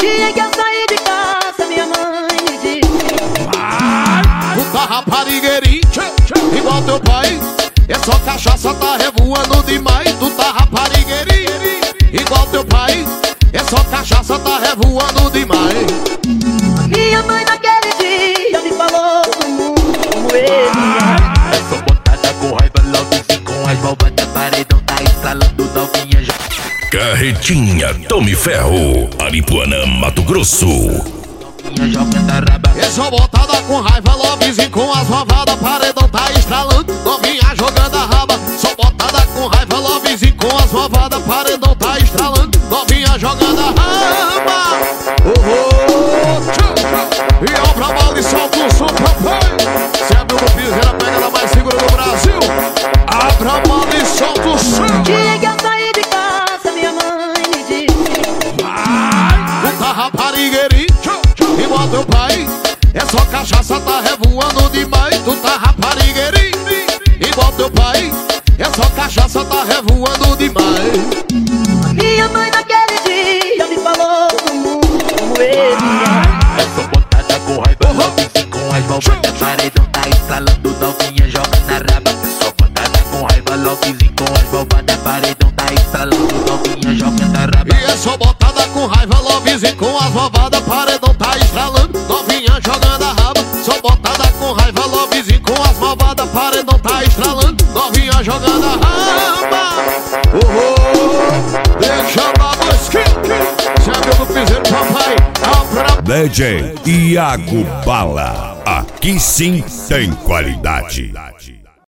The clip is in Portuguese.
dia que eu saí de casa, minha mãe me disse: tu tá raparigueirinho, igual teu pai. É só cachaça, tá revoando demais. Tu tá raparigueirinho, igual teu pai. É só cachaça, tá revoando demais. minha mãe naquele dia me falou do mundo como ele é. Sou botada com raiva, logo com as malvadas. Paredão tá estralando, novinha já. Carretinha Tome Ferro, Aripuanã, Mato Grosso. Novinha jogando a raba. Eu sou botada com raiva, lobbyzinho com as malvadas. Paredão tá estralando, novinha jogando a raba. Sou botada com raiva, lobbyzinho com as malvadas. Paredão tá estralando, novinha jogando a raba. E obra mal e solta o som, papai. Se abriu no piseira, a pegada mais segura do Brasil. Abra mal e solta o som. Dia que eu saí de casa, minha mãe me disse: Tu tá raparigueirinho, igual teu pai. É só cachaça, tá revoando demais. Tu tá raparigueirinho, igual teu pai. É só cachaça, tá revoando demais. minha mãe naquele dia me falou do mundo como ele é. Sou botada com raiva, logo com as malvadas. Paredão tá estralando, novinha jogando a raba. Sou botada com raiva, logo com as malvadas. Paredão tá estralando, novinha jogando a raba. E é só botada com raiva, lobbyzinho com as malvadas. Paredão tá estralando, novinha jogando a raba. Sou botada com raiva, lobbyzinho com as malvadas. Paredão tá estralando, novinha jogando a raba. Deixa na busquinha. Se abriu no piseiro, papai. Abra. DJ Iago Bala, aqui sim tem qualidade.